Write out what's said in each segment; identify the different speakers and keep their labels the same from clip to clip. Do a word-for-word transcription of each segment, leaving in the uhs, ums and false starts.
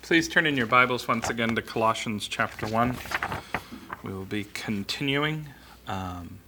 Speaker 1: Please turn in your Bibles once again to Colossians chapter one. We will be continuing. Um,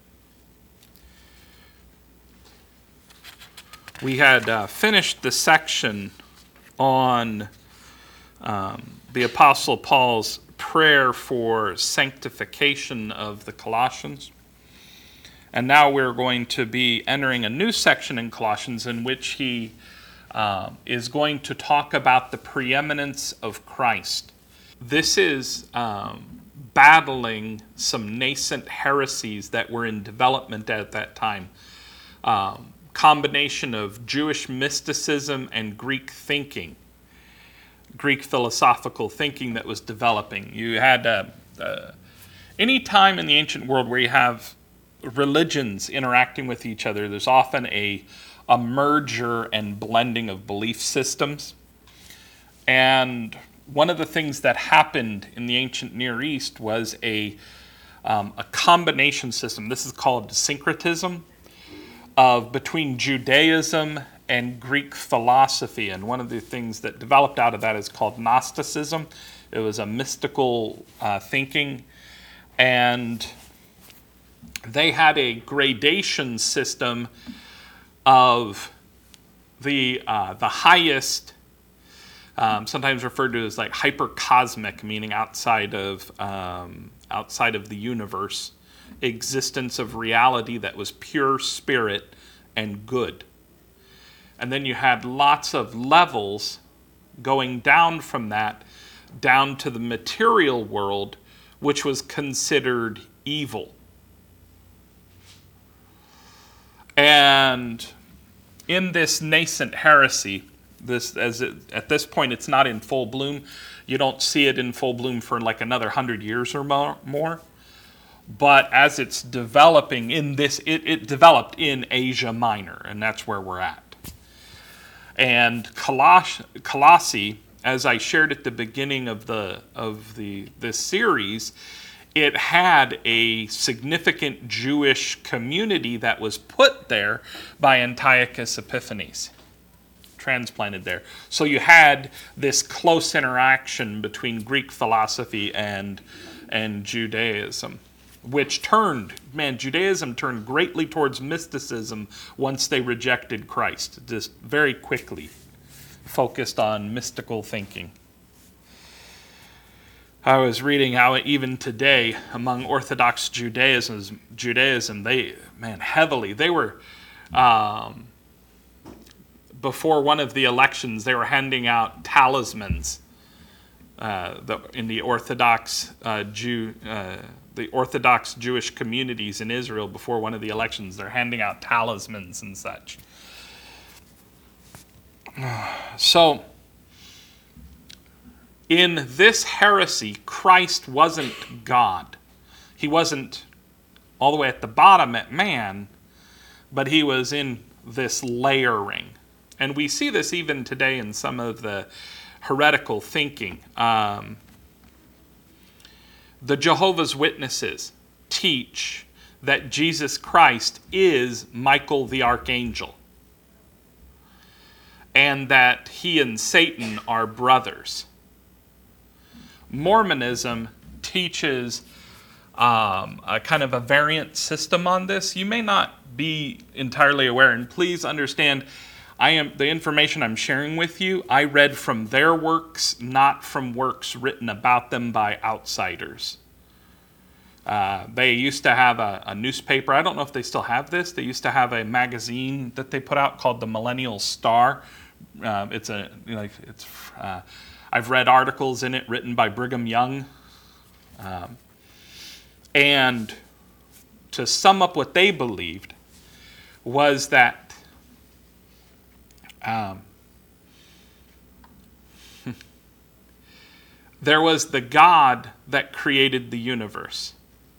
Speaker 1: we had uh, finished the section on um, the Apostle Paul's prayer for sanctification of the Colossians. And now we're going to be entering a new section in Colossians in which he uh, is going to talk about the preeminence of Christ. This is um, battling some nascent heresies that were in development at that time. Um, combination of Jewish mysticism and Greek thinking, Greek philosophical thinking that was developing. You had uh, uh, any time in the ancient world where you have religions interacting with each other, there's often a, a merger and blending of belief systems. And one of the things that happened in the ancient Near East was a, um, a combination system. This is called syncretism of between Judaism and Greek philosophy. And one of the things that developed out of that is called Gnosticism. It was a mystical uh, thinking. And they had a gradation system of the uh, the highest, um, sometimes referred to as like hypercosmic, meaning outside of um, outside of the universe, existence of reality that was pure spirit and good. And then you had lots of levels going down from that down to the material world, which was considered evil. And in this nascent heresy, this as it, at this point it's not in full bloom. You don't see it in full bloom for like another hundred years or more. more. But as it's developing in this, it, it developed in Asia Minor, and that's where we're at. And Coloss- Colossae, as I shared at the beginning of the of the this series, it had a significant Jewish community that was put there by Antiochus Epiphanes, transplanted there. So you had this close interaction between Greek philosophy and, and Judaism, which turned, man, Judaism turned greatly towards mysticism once they rejected Christ, just very quickly focused on mystical thinking. I was reading how even today, among Orthodox Judaism, Judaism, they, man, heavily, they were, um, before one of the elections, they were handing out talismans uh, the, in the Orthodox uh, Jew, uh, the Orthodox Jewish communities in Israel. Before one of the elections, they're handing out talismans and such. So, in this heresy, Christ wasn't God. He wasn't all the way at the bottom at man, but he was in this layering. And we see this even today in some of the heretical thinking. Um, the Jehovah's Witnesses teach that Jesus Christ is Michael the Archangel, and that he and Satan are brothers. Mormonism teaches um, a kind of a variant system on this. You may not be entirely aware, and please understand, I am the information I'm sharing with you, I read from their works, not from works written about them by outsiders. Uh, they used to have a, a newspaper. I don't know if they still have this. They used to have a magazine that they put out called the Millennial Star. Uh, it's a you know, it's. Uh, I've read articles in it written by Brigham Young. Um, and to sum up what they believed was that um, there was the God that created the universe.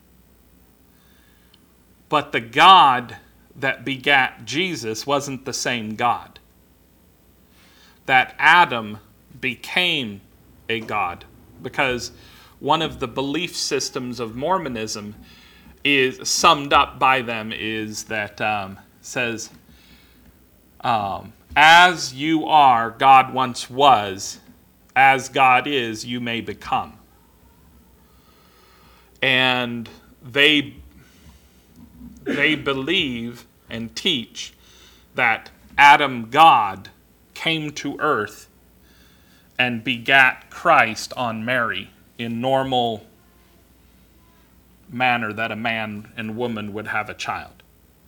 Speaker 1: But the God that begat Jesus wasn't the same God. That Adam became a god, because one of the belief systems of Mormonism is summed up by them is that um, says, um, as you are, God once was, as God is, you may become. And they, they believe and teach that Adam, God, came to earth and begat Christ on Mary in normal manner that a man and woman would have a child.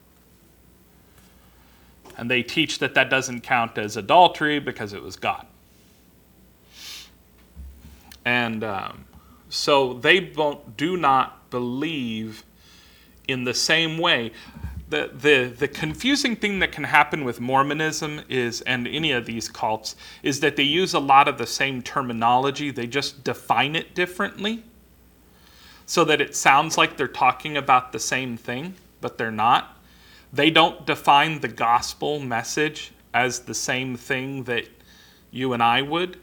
Speaker 1: And they teach that that doesn't count as adultery because it was God. And um, so they don't, do not believe in the same way. The, the, the confusing thing that can happen with Mormonism is, and any of these cults, is that they use a lot of the same terminology. They just define it differently so that it sounds like they're talking about the same thing, but they're not. They don't define the gospel message as the same thing that you and I would.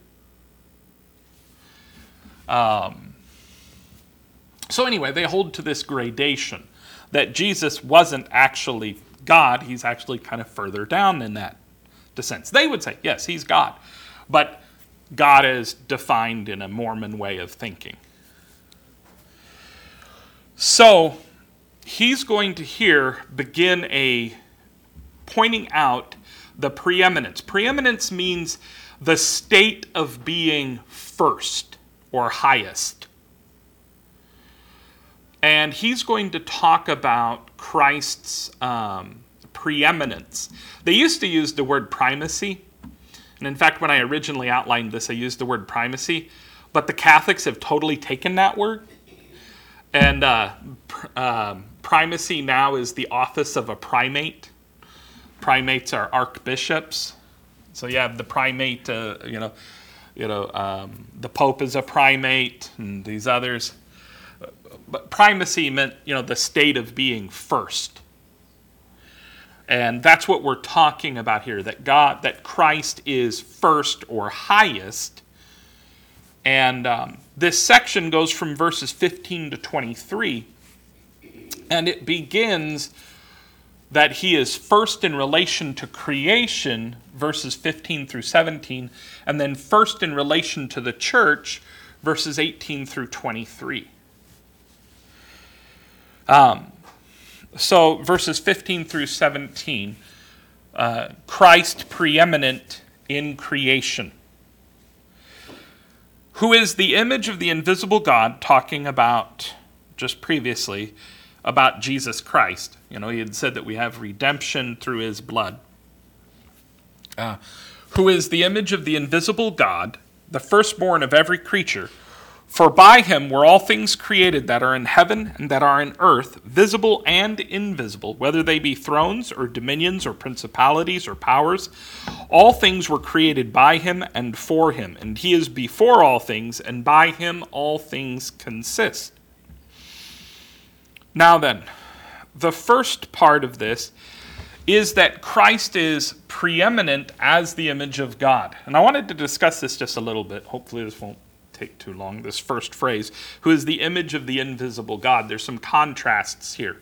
Speaker 1: Um, so anyway, they hold to this gradation that Jesus wasn't actually God. He's actually kind of further down in that sense. They would say, yes, he's God. But God is defined in a Mormon way of thinking. So he's going to here begin a pointing out the preeminence. Preeminence means the state of being first or highest. And he's going to talk about Christ's um, preeminence. They used to use the word primacy. And in fact, when I originally outlined this, I used the word primacy. But the Catholics have totally taken that word. And uh, pr- um, primacy now is the office of a primate. Primates are archbishops. So you have the primate, uh, you know, you know, um, the Pope is a primate, and these others. But primacy meant, you know, the state of being first. And that's what we're talking about here, that God, that Christ is first or highest. And um, this section goes from verses fifteen to twenty-three. And it begins that he is first in relation to creation, verses fifteen through seventeen, and then first in relation to the church, verses eighteen through twenty-three. Um, so verses fifteen through seventeen, uh, Christ preeminent in creation, who is the image of the invisible God, talking about just previously about Jesus Christ. You know, he had said that we have redemption through his blood. Uh, who is the image of the invisible God, the firstborn of every creature. For by him were all things created that are in heaven and that are in earth, visible and invisible, whether they be thrones or dominions or principalities or powers. All things were created by him and for him, and he is before all things, and by him all things consist. Now then, the first part of this is that Christ is preeminent as the image of God. And I wanted to discuss this just a little bit. Hopefully this won't take too long, this first phrase, who is the image of the invisible God. There's some contrasts here.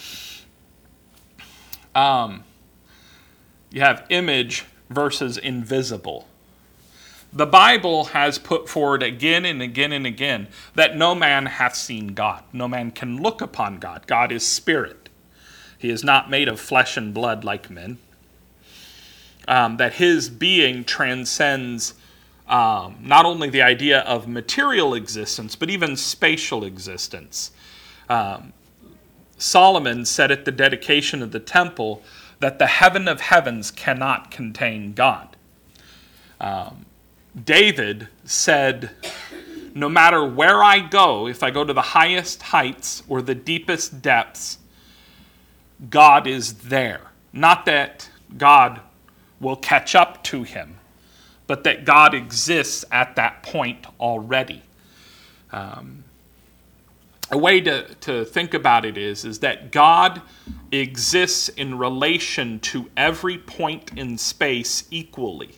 Speaker 1: Um, you have image versus invisible. The Bible has put forward again and again and again that no man hath seen God. No man can look upon God. God is spirit. He is not made of flesh and blood like men. Um, that his being transcends Um, not only the idea of material existence, but even spatial existence. Um, Solomon said at the dedication of the temple that the heaven of heavens cannot contain God. Um, David said, no matter where I go, if I go to the highest heights or the deepest depths, God is there. Not that God will catch up to him, but that God exists at that point already. Um, a way to, to think about it is, is that God exists in relation to every point in space equally.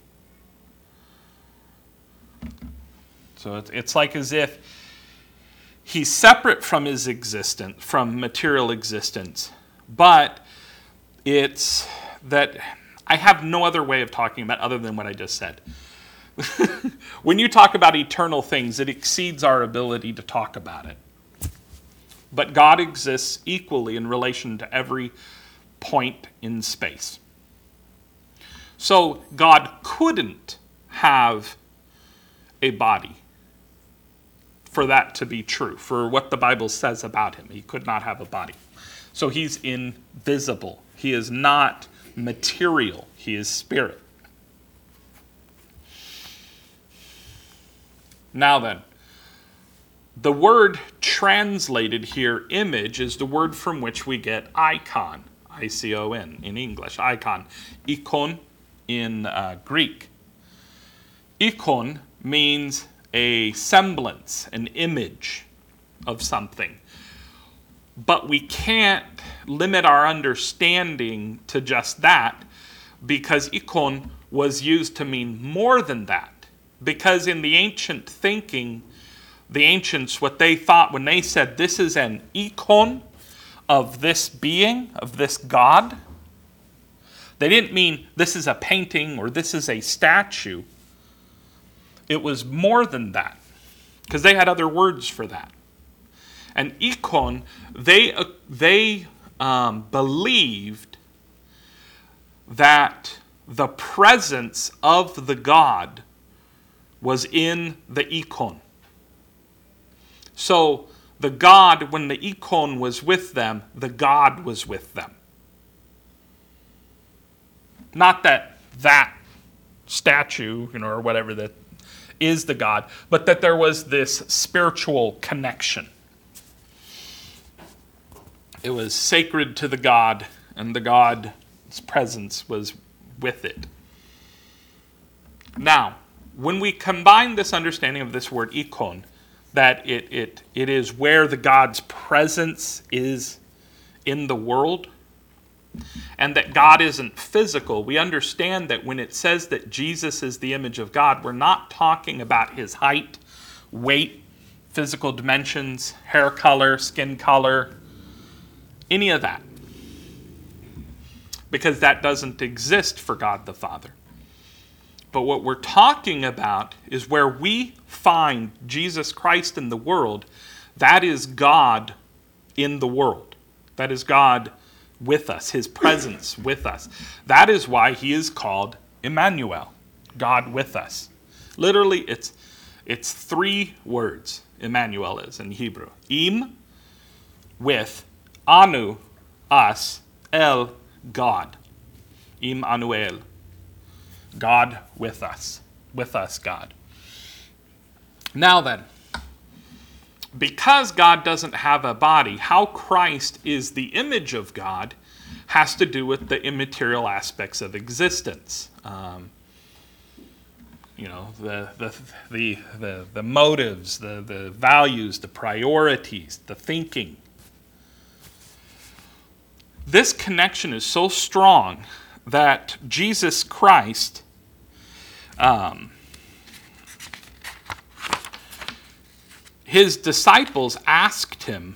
Speaker 1: So it's, it's like as if he's separate from his existence, from material existence, but it's that I have no other way of talking about other than what I just said. when you talk about eternal things, it exceeds our ability to talk about it. But God exists equally in relation to every point in space. So God couldn't have a body for that to be true, for what the Bible says about him. He could not have a body. So he's invisible. He is not material. He is spirit. Now then, the word translated here, image, is the word from which we get icon, I C O N in English, icon, ikon in uh, Greek. Ikon means a semblance, an image of something. But we can't limit our understanding to just that, because ikon was used to mean more than that. Because in the ancient thinking, the ancients, what they thought when they said this is an ikon of this being, of this God, they didn't mean this is a painting or this is a statue. It was more than that, because they had other words for that. And ikon, they, uh, they um, believed that the presence of the God was in the ikon. So the God, when the ikon was with them, the God was with them. Not that that statue, you know, or whatever that is the God, but that there was this spiritual connection. It was sacred to the God, and the God's presence was with it. Now, when we combine this understanding of this word ikon, that it, it, it is where the God's presence is in the world, and that God isn't physical, we understand that when it says that Jesus is the image of God, we're not talking about his height, weight, physical dimensions, hair color, skin color, any of that. Because that doesn't exist for God the Father. But what we're talking about is where we find Jesus Christ in the world, that is God in the world. That is God with us, his presence with us. That is why he is called Emmanuel, God with us. Literally, it's it's three words, Emmanuel is in Hebrew. Im, with, anu, us, el, God. Im Anuel. God with us. With us, God. Now then, because God doesn't have a body, how Christ is the image of God has to do with the immaterial aspects of existence. Um, you know, the the the the, the motives, the, the values, the priorities, the thinking. This connection is so strong that Jesus Christ um, his disciples asked him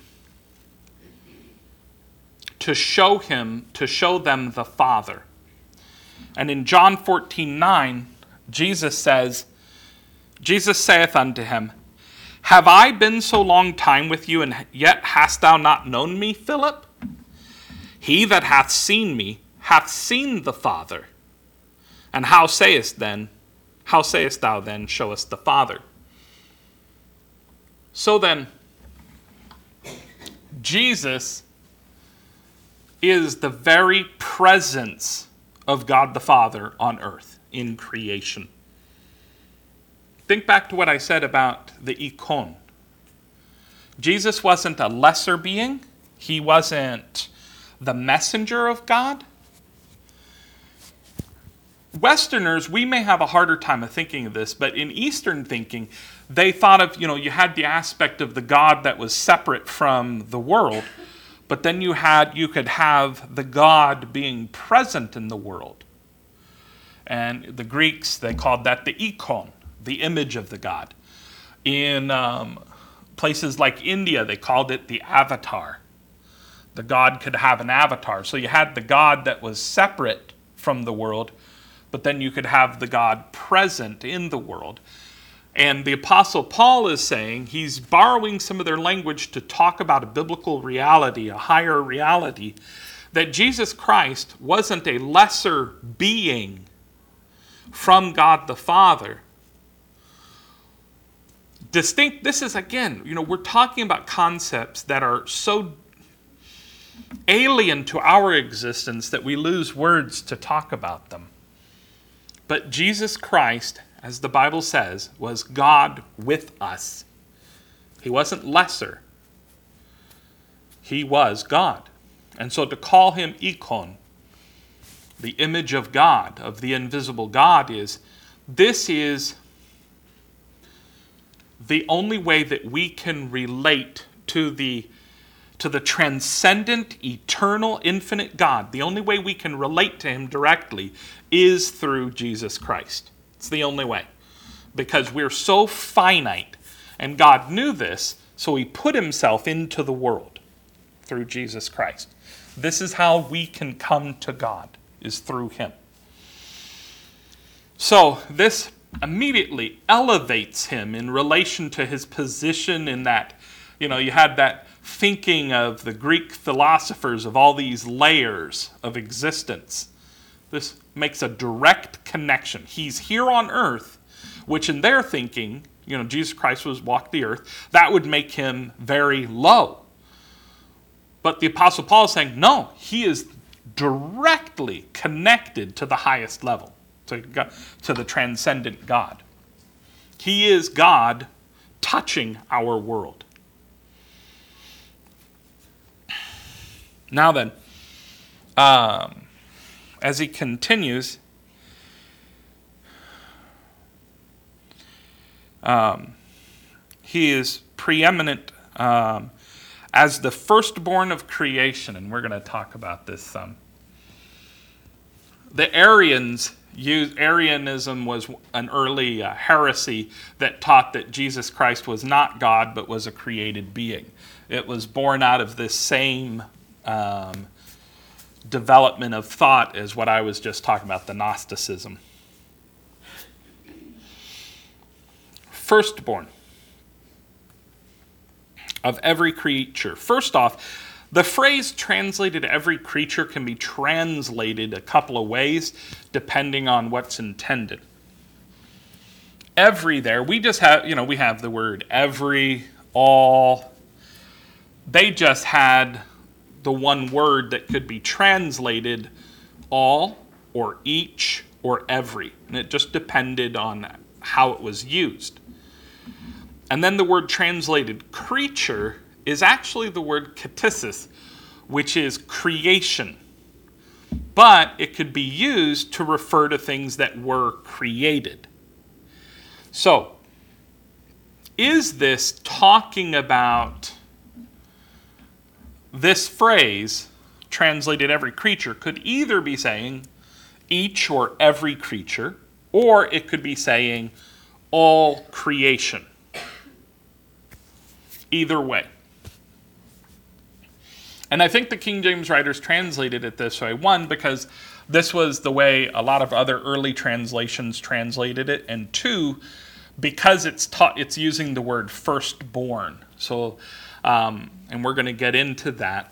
Speaker 1: to show him, to show them the Father. And in John fourteen nine, Jesus says, Jesus saith unto him, Have I been so long time with you, and yet hast thou not known me, Philip? He that hath seen me hath seen the Father. And how sayest then, how sayest thou then, show us the Father? So then, Jesus is the very presence of God the Father on earth in creation. Think back to what I said about the ikon. Jesus wasn't a lesser being. He wasn't the messenger of God. Westerners, we may have a harder time of thinking of this, but in Eastern thinking, they thought of, you know, you had the aspect of the God that was separate from the world, but then you had, you could have the God being present in the world. And the Greeks, they called that the ikon, the image of the God. In um, places like India, they called it the avatar. The God could have an avatar. So you had the God that was separate from the world, but then you could have the God present in the world. And the Apostle Paul is saying he's borrowing some of their language to talk about a biblical reality, a higher reality, that Jesus Christ wasn't a lesser being from God the Father. Distinct, this is again, you know, we're talking about concepts that are so alien to our existence that we lose words to talk about them. But Jesus Christ, as the Bible says, was God with us. He wasn't lesser. He was God. And so to call him ikon, the image of God, of the invisible God, is, this is the only way that we can relate to the, to the transcendent, eternal, infinite God. The only way we can relate to him directly is through Jesus Christ. It's the only way. Because we're so finite, and God knew this, so he put himself into the world through Jesus Christ. This is how we can come to God, is through him. So this immediately elevates him in relation to his position in that, you know, you had that thinking of the Greek philosophers of all these layers of existence. This makes a direct connection. He's here on earth, which in their thinking, you know, Jesus Christ was walked the earth, that would make him very low. But the Apostle Paul is saying, no, he is directly connected to the highest level, to, God, to the transcendent God. He is God touching our world. Now then, um, as he continues, um, he is preeminent um, as the firstborn of creation, and we're going to talk about this some. The Arians used, Arianism was an early uh, heresy that taught that Jesus Christ was not God, but was a created being. It was born out of this same um, development of thought as what I was just talking about, the Gnosticism. Firstborn of every creature. First off, the phrase translated every creature can be translated a couple of ways depending on what's intended. Every there, we just have, you know, we have the word every, all. They just had the one word that could be translated all or each or every. And it just depended on how it was used. And then the word translated creature is actually the word ktisis, which is creation. But it could be used to refer to things that were created. So, is this talking about this phrase, translated every creature, could either be saying each or every creature, or it could be saying all creation. Either way. And I think the King James writers translated it this way. One, because this was the way a lot of other early translations translated it. And two, because it's taught, it's using the word firstborn. So, um, and we're going to get into that.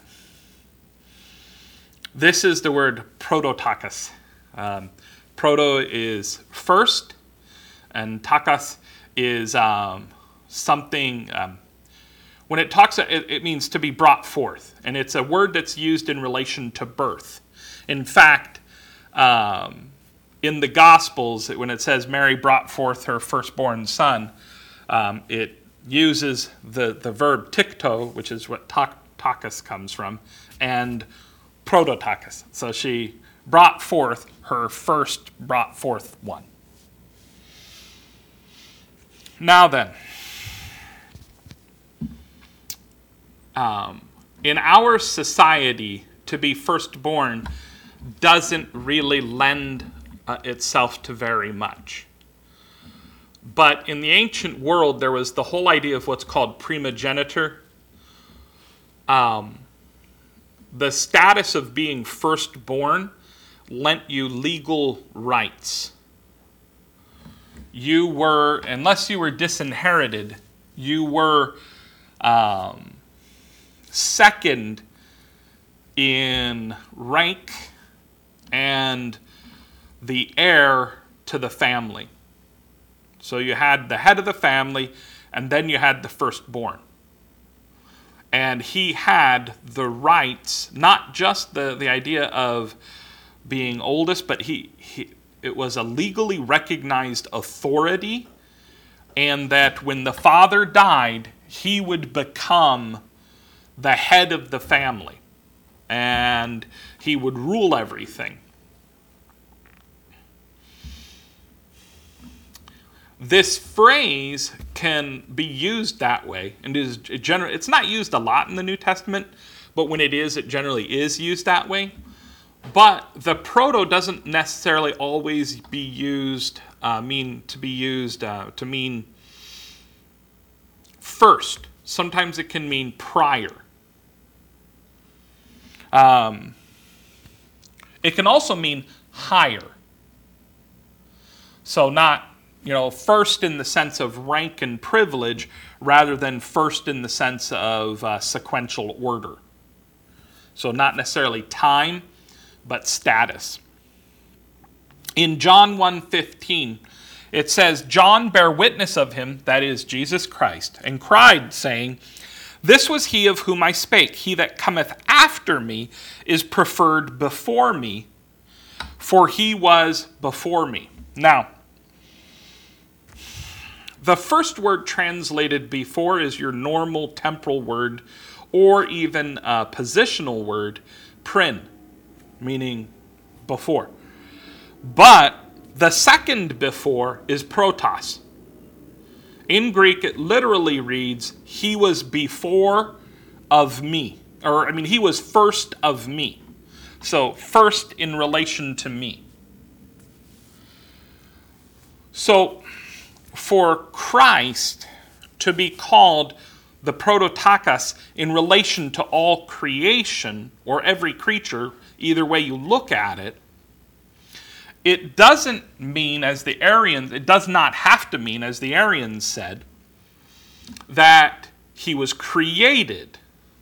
Speaker 1: This is the word prototokos. Um, proto is first, and takos is um, something... Um, When it talks, it, it means to be brought forth, and it's a word that's used in relation to birth. In fact, um, in the Gospels, when it says Mary brought forth her firstborn son, um, it uses the, the verb tikto, which is what takos comes from, and prototokos. So she brought forth her first brought forth one. Now then, Um, in our society, to be firstborn doesn't really lend uh, itself to very much. But in the ancient world, there was the whole idea of what's called primogeniture. Um, the status of being firstborn lent you legal rights. You were, unless you were disinherited, you were um, second in rank and the heir to the family. So you had the head of the family, and then you had the firstborn. And he had the rights, not just the, the idea of being oldest, but he, he it was a legally recognized authority, and that when the father died, he would become the head of the family, and he would rule everything. This phrase can be used that way, and is generally, it's not used a lot in the New Testament, but when it is, it generally is used that way. But the proto doesn't necessarily always be used, uh, mean to be used uh, to mean first. Sometimes it can mean prior. Um, it can also mean higher. So not, you know, first in the sense of rank and privilege, rather than first in the sense of uh, sequential order. So not necessarily time, but status. In John one fifteen, it says, John bare witness of him, that is Jesus Christ, and cried, saying, This was he of whom I spake. He that cometh after me is preferred before me, for he was before me. Now, the first word translated before is your normal temporal word, or even a positional word, prin, meaning before. But the second before is protos. In Greek, it literally reads, he was before of me. Or, I mean, he was first of me. So, first in relation to me. So, for Christ to be called the prototokos in relation to all creation, or every creature, either way you look at it, it doesn't mean, as the Arians, it does not have to mean, as the Arians said, that he was created,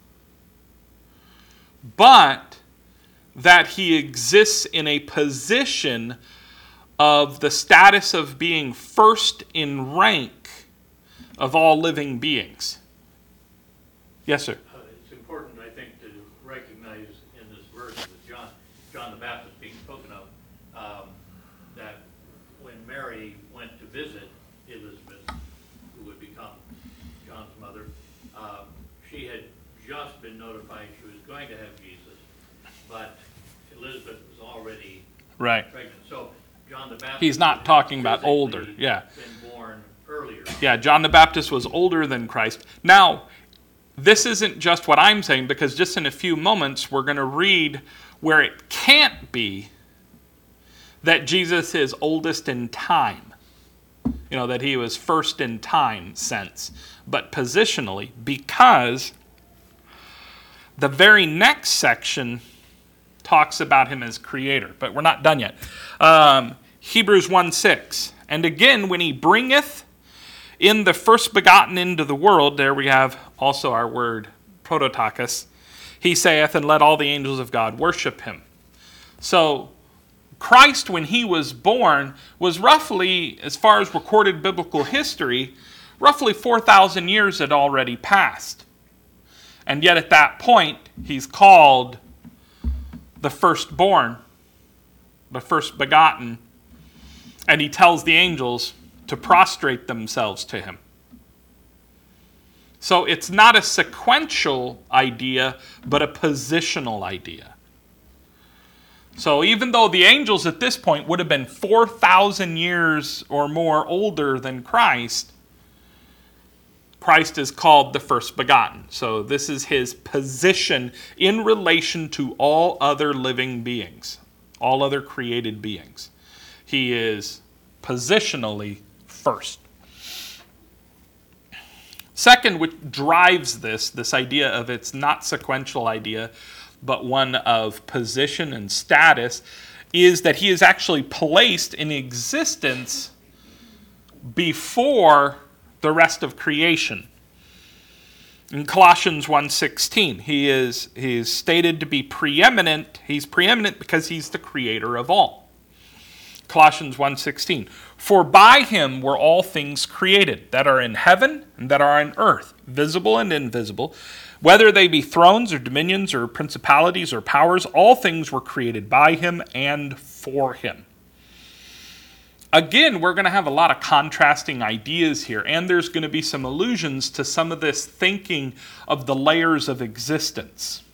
Speaker 1: but that he exists in a position of the status of being first in rank of all living beings. Yes, sir.
Speaker 2: Uh, it's important, I think, to recognize in this verse with John, John the Baptist being spoken of, um, that when Mary went to visit Elizabeth, who would become John's mother, um, she had just been notified she was going to have Jesus, but Elizabeth was already
Speaker 1: right.
Speaker 2: pregnant. So John the Baptist,
Speaker 1: he's not talking about older. Yeah.
Speaker 2: Been born earlier.
Speaker 1: Yeah, John the Baptist was older than Christ. Now, this isn't just what I'm saying, because just in a few moments we're going to read where it can't be that Jesus is oldest in time. You know, that he was first in time sense, but positionally, because the very next section talks about him as creator, but we're not done yet. Um, Hebrews one six, and again, when he bringeth in the first begotten into the world, there we have also our word prototokos, he saith, and let all the angels of God worship him. So Christ, when he was born, was roughly, as far as recorded biblical history, roughly four thousand years had already passed. And yet at that point, he's called the firstborn, the first begotten, and he tells the angels to prostrate themselves to him. So it's not a sequential idea, but a positional idea. So even though the angels at this point would have been four thousand years or more older than Christ, Christ is called the first begotten. So this is his position in relation to all other living beings, all other created beings. He is positionally first. Second, which drives this, this idea of it's not sequential idea, but one of position and status, is that he is actually placed in existence before the rest of creation. In Colossians one sixteen, he is, he is stated to be preeminent. He's preeminent because he's the creator of all. Colossians one sixteen, for by him were all things created, that are in heaven and that are on earth, visible and invisible, whether they be thrones or dominions or principalities or powers, all things were created by him and for him. Again, we're going to have a lot of contrasting ideas here, and there's going to be some allusions to some of this thinking of the layers of existence.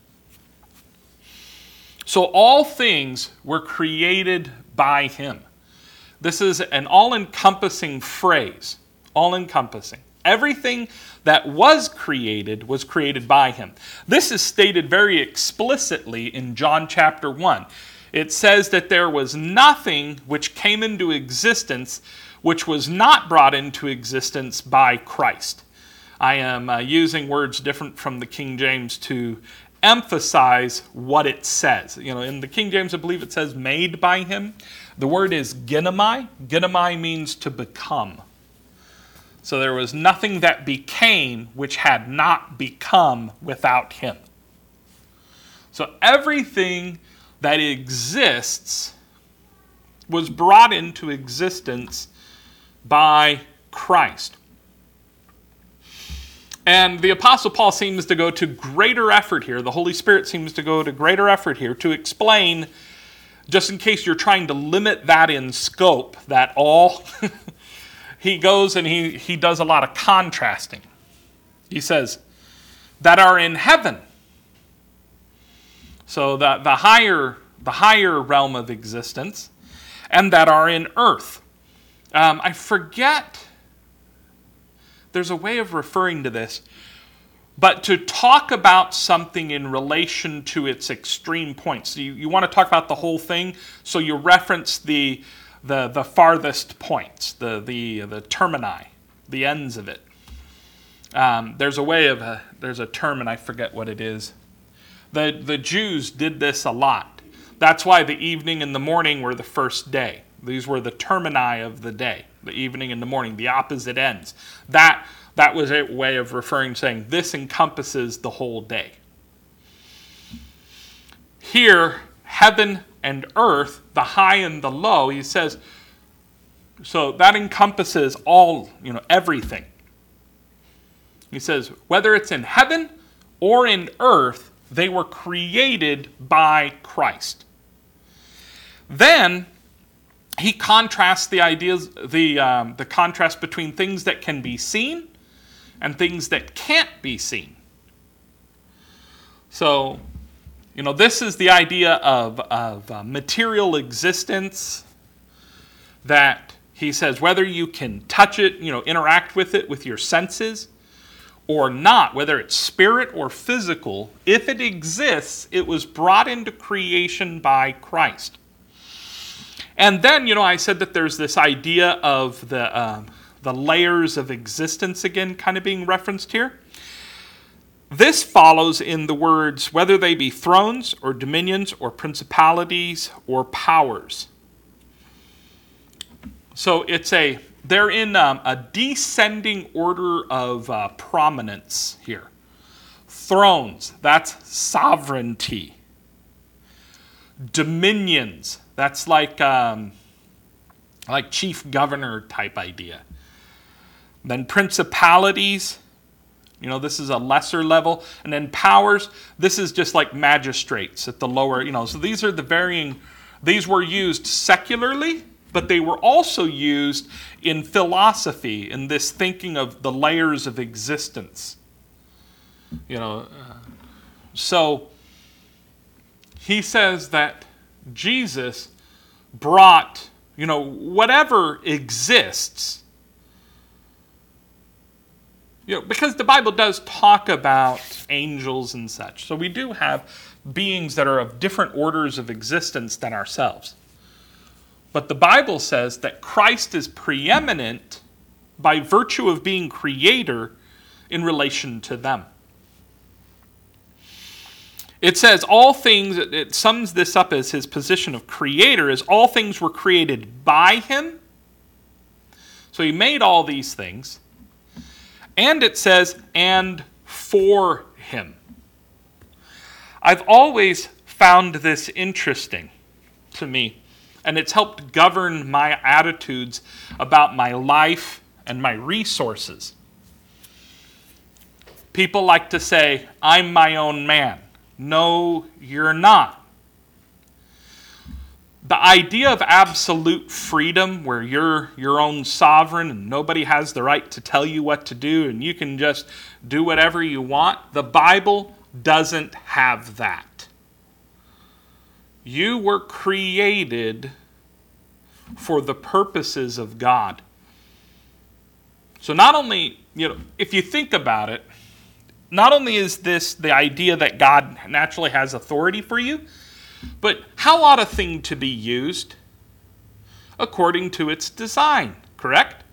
Speaker 1: So all things were created by him. This is an all-encompassing phrase, all-encompassing. Everything that was created was created by him. This is stated very explicitly in John chapter one. It says that there was nothing which came into existence which was not brought into existence by Christ. I am uh, using words different from the King James to emphasize what it says. You know, in the King James, I believe it says made by him. The word is genomai. Genomai means to become. So there was nothing that became which had not become without him. So everything that exists was brought into existence by Christ. And the Apostle Paul seems to go to greater effort here. The Holy Spirit seems to go to greater effort here to explain, just in case you're trying to limit that in scope, that all, he goes and he, he does a lot of contrasting. He says, that are in heaven. So the, the higher the higher realm of existence, and that are in earth. Um, I forget, there's a way of referring to this, but to talk about something in relation to its extreme points. So you, you want to talk about the whole thing, so you reference the the, the farthest points, the, the, the termini, the ends of it. Um, there's a way of, a, there's a term, and I forget what it is. The, the Jews did this a lot. That's why the evening and the morning were the first day. These were the termini of the day, the evening and the morning, the opposite ends. That, that was a way of referring, saying this encompasses the whole day. Here, heaven and earth, the high and the low, he says, so that encompasses all, you know, everything. He says, whether it's in heaven or in earth, they were created by Christ. Then he contrasts the ideas, the um, the contrast between things that can be seen and things that can't be seen. So, you know, this is the idea of of uh, material existence. That he says whether you can touch it, you know, interact with it with your senses, or not, whether it's spirit or physical, if it exists, it was brought into creation by Christ. And then, you know, I said that there's this idea of the um, the layers of existence again kind of being referenced here. This follows in the words, whether they be thrones or dominions or principalities or powers. So it's a, they're in um, a descending order of uh, prominence here. Thrones, that's sovereignty. Dominions, that's like um, like chief governor type idea. Then principalities, you know, this is a lesser level. And then powers, this is just like magistrates at the lower, you know. So these are the varying, these were used secularly, but they were also used in philosophy, in this thinking of the layers of existence. You know, uh, so he says that Jesus brought, you know, whatever exists. You know, because the Bible does talk about angels and such. So we do have beings that are of different orders of existence than ourselves. But the Bible says that Christ is preeminent by virtue of being creator in relation to them. It says all things, it sums this up as his position of creator, is all things were created by him. So he made all these things. And it says, and for him. I've always found this interesting to me, and it's helped govern my attitudes about my life and my resources. People like to say, I'm my own man. No, you're not. The idea of absolute freedom, where you're your own sovereign and nobody has the right to tell you what to do and you can just do whatever you want, the Bible doesn't have that. You were created for the purposes of God. So not only, you know, if you think about it, not only is this the idea that God naturally has authority for you, but how ought a thing to be used? According to its design, correct?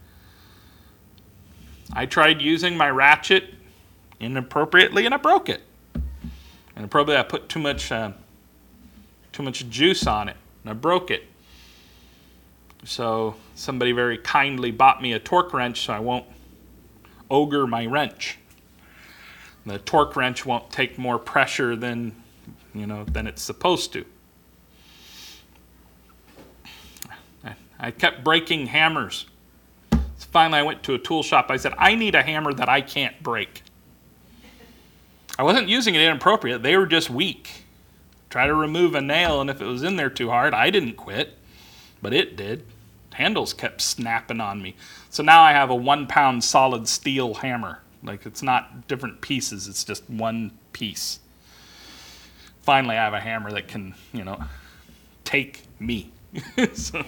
Speaker 1: I tried using my ratchet inappropriately and I broke it. And probably I put too much, uh, too much juice on it and I broke it. So somebody very kindly bought me a torque wrench so I won't ogre my wrench. The torque wrench won't take more pressure than, you know, than it's supposed to. I, I kept breaking hammers. So finally I went to a tool shop. I said, I need a hammer that I can't break. I wasn't using it inappropriate. They were just weak. Try to remove a nail, and if it was in there too hard, I didn't quit, but it did. Handles kept snapping on me. So now I have a one-pound solid steel hammer. Like, it's not different pieces, it's just one piece. Finally, I have a hammer that can, you know, take me. So.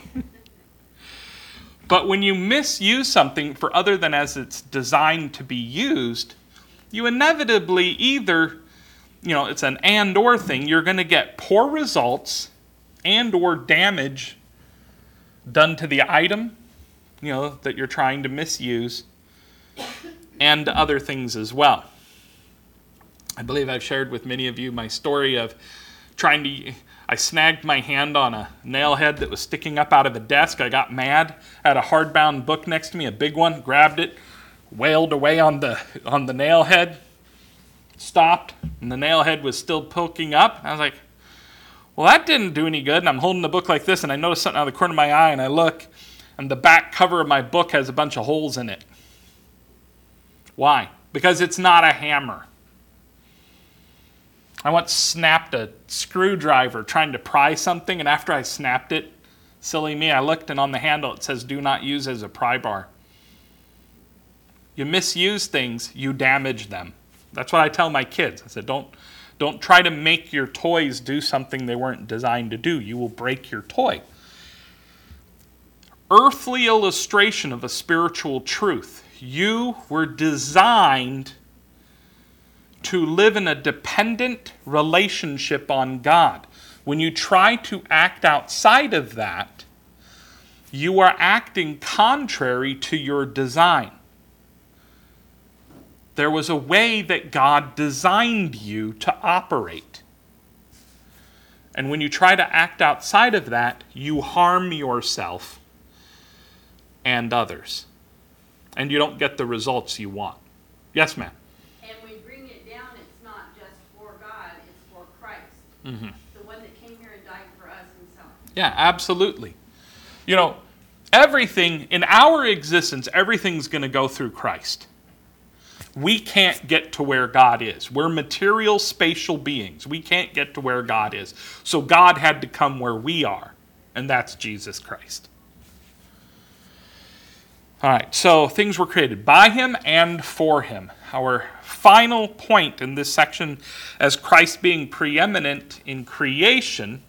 Speaker 1: But when you misuse something for other than as it's designed to be used, you inevitably either, you know, it's an and or thing, you're going to get poor results and or damage done to the item, you know, that you're trying to misuse, and other things as well. I believe I've shared with many of you my story of trying to, I snagged my hand on a nail head that was sticking up out of a desk. I got mad. I had a hardbound book next to me, a big one, grabbed it, wailed away on the on the nail head, stopped, and the nail head was still poking up. I was like, well, that didn't do any good. And I'm holding the book like this, and I notice something out of the corner of my eye, and I look, and the back cover of my book has a bunch of holes in it. Why? Because it's not a hammer. I once snapped a screwdriver trying to pry something, and after I snapped it, silly me, I looked, and on the handle it says, do not use as a pry bar. You misuse things, you damage them. That's what I tell my kids. I said, don't, don't try to make your toys do something they weren't designed to do. You will break your toy. Earthly illustration of a spiritual truth. You were designed to live in a dependent relationship on God. When you try to act outside of that, you are acting contrary to your design. There was a way that God designed you to operate. And when you try to act outside of that, you harm yourself and others. And you don't get the results you want. Yes, ma'am?
Speaker 3: And we bring it down, it's not just for God, it's for Christ.
Speaker 1: Mm-hmm.
Speaker 3: The one that came here and died for us himself.
Speaker 1: Yeah, absolutely. You know, everything, in our existence, everything's going to go through Christ. We can't get to where God is. We're material, spatial beings. We can't get to where God is. So God had to come where we are, and that's Jesus Christ. All right, so things were created by him and for him. Our final point in this section, as Christ being preeminent in creation,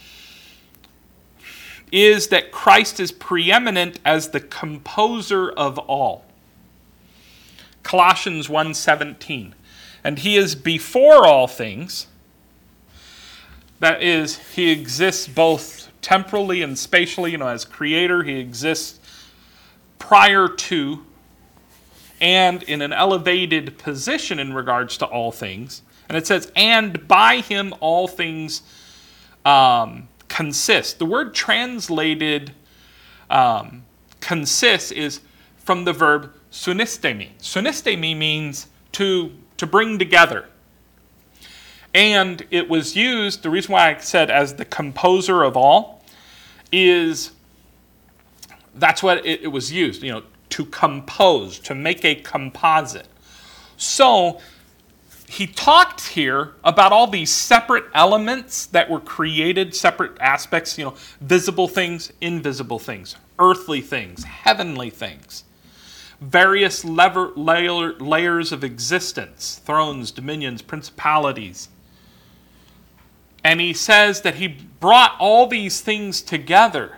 Speaker 1: is that Christ is preeminent as the composer of all. Colossians one seventeen. And he is before all things. That is, he exists both temporally and spatially. You know, as creator, he exists prior to and in an elevated position in regards to all things. And it says, and by him all things um, consist. The word translated um, consist is from the verb sunistemi. Sunistemi means to, to bring together. And it was used, the reason why I said as the composer of all, is that's what it, it was used, you know, to compose, to make a composite. So he talked here about all these separate elements that were created, separate aspects, you know, visible things, invisible things, earthly things, heavenly things, various lever, layer, layers of existence, thrones, dominions, principalities. And he says that he brought all these things together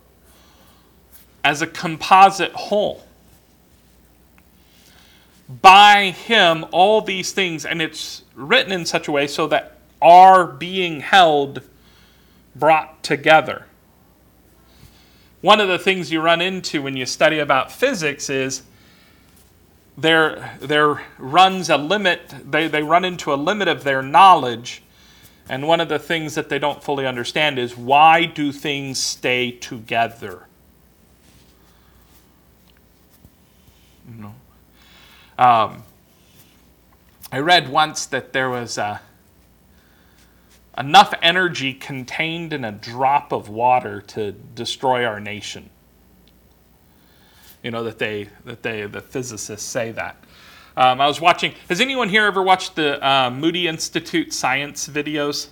Speaker 1: as a composite whole. By him, all these things, and it's written in such a way so that are being held, brought together. One of the things you run into when you study about physics is there, there runs a limit, they, they run into a limit of their knowledge, and one of the things that they don't fully understand is why do things stay together? You know? Um, I read once that there was uh, enough energy contained in a drop of water to destroy our nation. You know, that they, that they, the physicists say that. Um, I was watching, has anyone here ever watched the uh, Moody Institute science videos?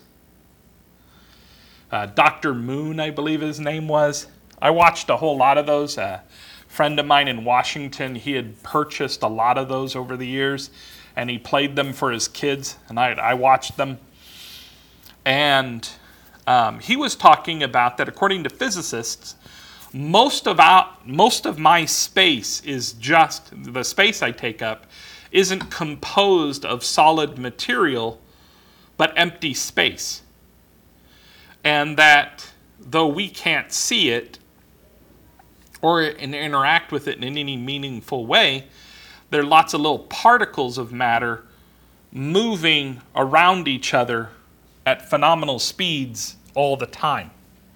Speaker 1: Uh, Doctor Moon, I believe his name was. I watched a whole lot of those. Uh, friend of mine in Washington, he had purchased a lot of those over the years, and he played them for his kids, and I, I watched them. And um, he was talking about that according to physicists, most of our, most of my space is just, the space I take up, isn't composed of solid material, but empty space. And that though we can't see it, or interact with it in any meaningful way, there are lots of little particles of matter moving around each other at phenomenal speeds all the time.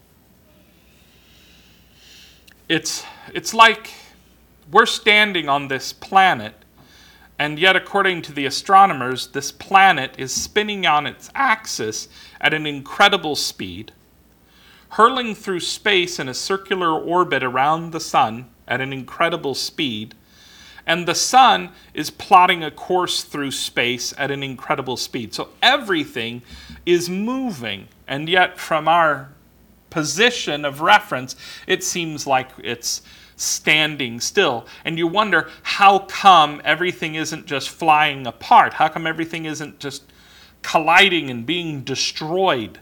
Speaker 1: It's, it's like we're standing on this planet, and yet according to the astronomers, this planet is spinning on its axis at an incredible speed, hurling through space in a circular orbit around the sun at an incredible speed, and the sun is plotting a course through space at an incredible speed. So everything is moving, and yet from our position of reference, it seems like it's standing still. And you wonder, how come everything isn't just flying apart? How come everything isn't just colliding and being destroyed?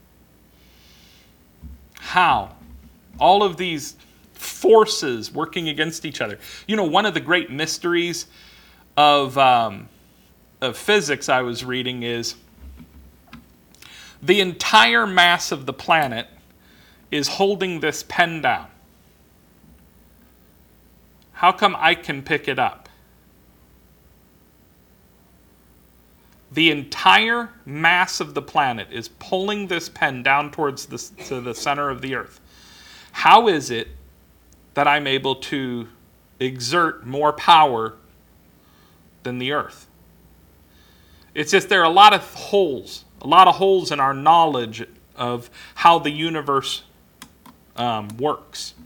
Speaker 1: How? All of these forces working against each other. You know, one of the great mysteries of, um, of physics I was reading is the entire mass of the planet is holding this pen down. How come I can pick it up? The entire mass of the planet is pulling this pen down towards the, to the center of the earth. How is it that I'm able to exert more power than the earth? It's just there are a lot of holes, a lot of holes in our knowledge of how the universe um, works.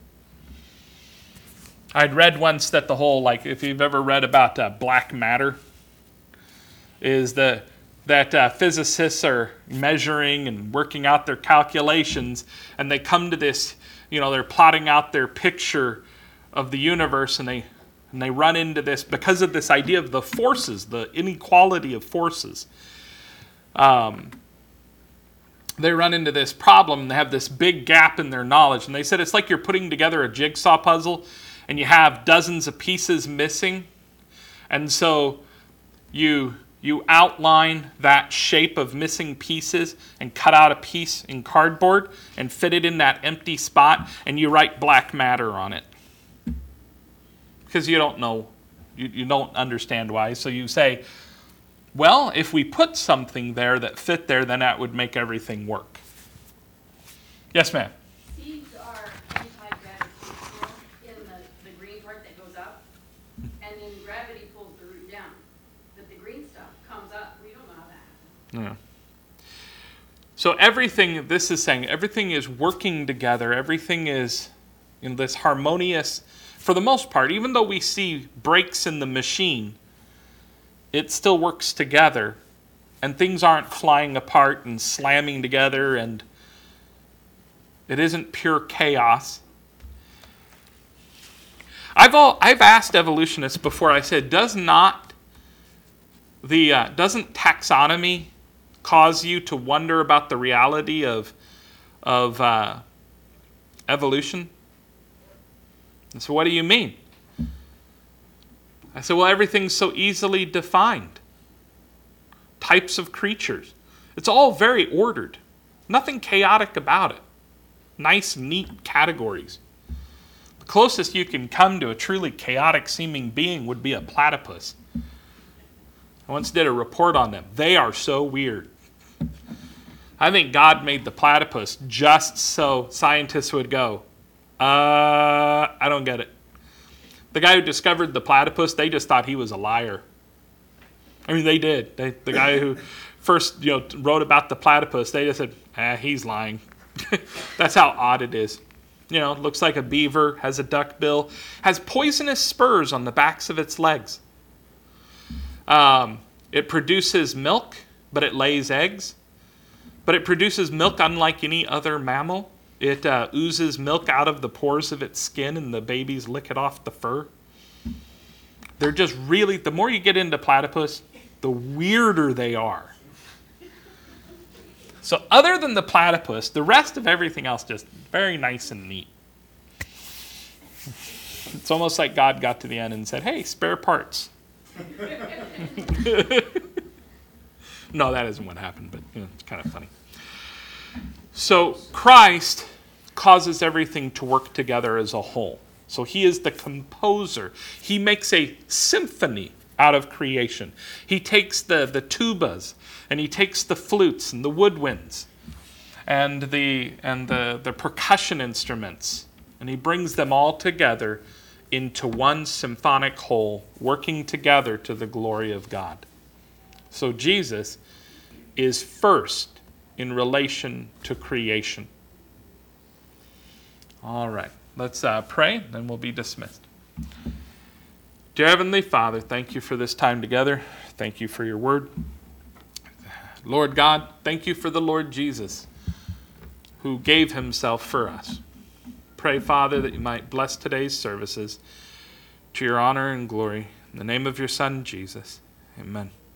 Speaker 1: I'd read once that the whole, like if you've ever read about uh, black matter, is the, that uh, physicists are measuring and working out their calculations, and they come to this, you know, they're plotting out their picture of the universe, and they and they run into this, because of this idea of the forces, the inequality of forces. Um, they run into this problem, and they have this big gap in their knowledge, and they said it's like you're putting together a jigsaw puzzle, and you have dozens of pieces missing, and so you you outline that shape of missing pieces and cut out a piece in cardboard and fit it in that empty spot, and you write black matter on it. Because you don't know, You, you don't understand why. So you say, well, if we put something there that fit there, then that would make everything work. Yes, ma'am?
Speaker 3: Seeds are anti-gravitational in the, the green part that goes up, and then gravity pulls the root down. But the green stuff comes up. We don't know how that happens.
Speaker 1: Yeah. So everything, this is saying, everything is working together. Everything is in this harmonious, for the most part, even though we see breaks in the machine, it still works together. And things aren't flying apart and slamming together, and it isn't pure chaos. I've all, I've asked evolutionists before. I said, does not the uh, doesn't taxonomy cause you to wonder about the reality of of uh, evolution? And so, what do you mean? I said, well, everything's so easily defined. Types of creatures. It's all very ordered. Nothing chaotic about it. Nice, neat categories. The closest you can come to a truly chaotic seeming being would be a platypus. I once did a report on them. They are so weird. I think God made the platypus just so scientists would go, uh, I don't get it. The guy who discovered the platypus, they just thought he was a liar. I mean, they did. They, the guy who first, you know, wrote about the platypus, they just said, ah, he's lying. That's how odd it is. You know, looks like a beaver, has a duck bill, has poisonous spurs on the backs of its legs. Um, it produces milk, but it lays eggs. But it produces milk unlike any other mammal. It uh, oozes milk out of the pores of its skin, and the babies lick it off the fur. They're just really, the more you get into platypus, the weirder they are. So other than the platypus, the rest of everything else just very nice and neat. It's almost like God got to the end and said, hey, spare parts. No, that isn't what happened, but you know, it's kind of funny. So Christ causes everything to work together as a whole. So he is the composer. He makes a symphony out of creation. He takes the, the tubas, and he takes the flutes and the woodwinds and the and the, the percussion instruments, and he brings them all together into one symphonic whole, working together to the glory of God. So Jesus is first in relation to creation. All right, let's uh, pray, then we'll be dismissed. Dear Heavenly Father, thank you for this time together. Thank you for your word. Lord God, thank you for the Lord Jesus, who gave himself for us. Pray, Father, that you might bless today's services to your honor and glory. In the name of your Son, Jesus. Amen.